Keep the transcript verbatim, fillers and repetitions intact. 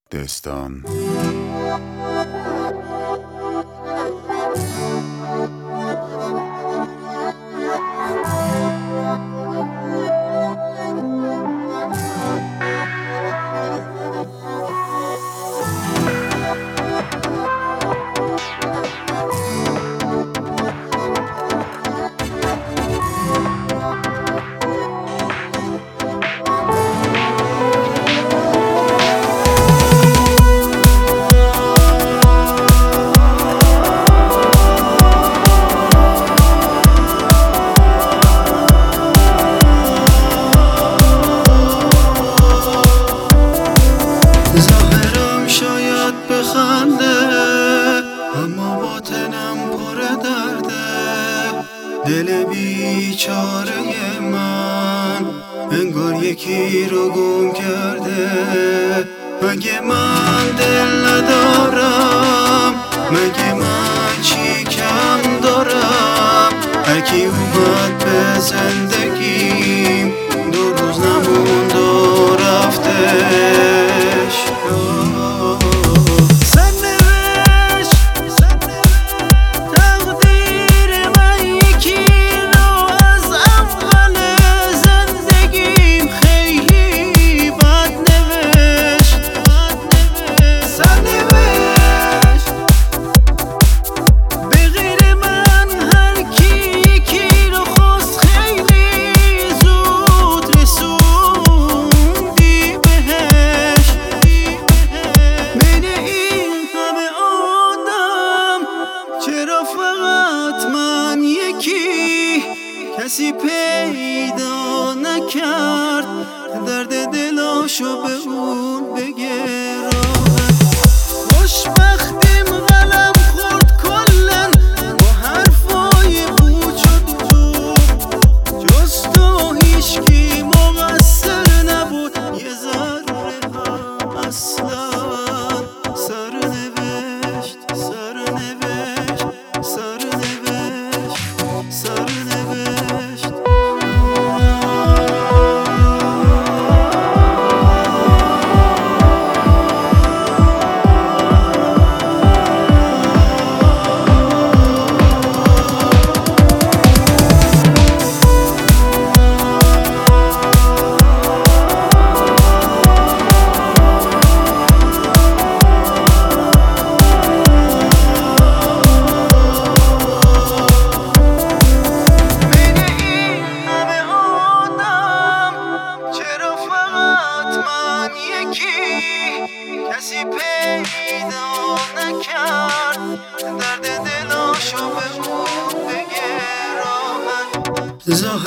دهستان. ظاهرم شاید بخنده اما باطنم پر درده. دل بیچاره من انگار یکی رو گم کرده. مگه من دل ندارم؟ مگه من چی کم دارم؟ هرکی اومد به زندگیم دو روز نموند و رفتش. کسی پیدا نکرد درد دلاشو به اون بگه راحت. خوشبختیم قلم خورد کلن با حرفای پوچ و دروغ. جز تو هیچکی مقصر نبود یه ذره هم اصلا. سر نوشت سر نوشت سر نوشت سر نوشت. کسی پیدا نکرد درد دلاشو به اون بگه راحت.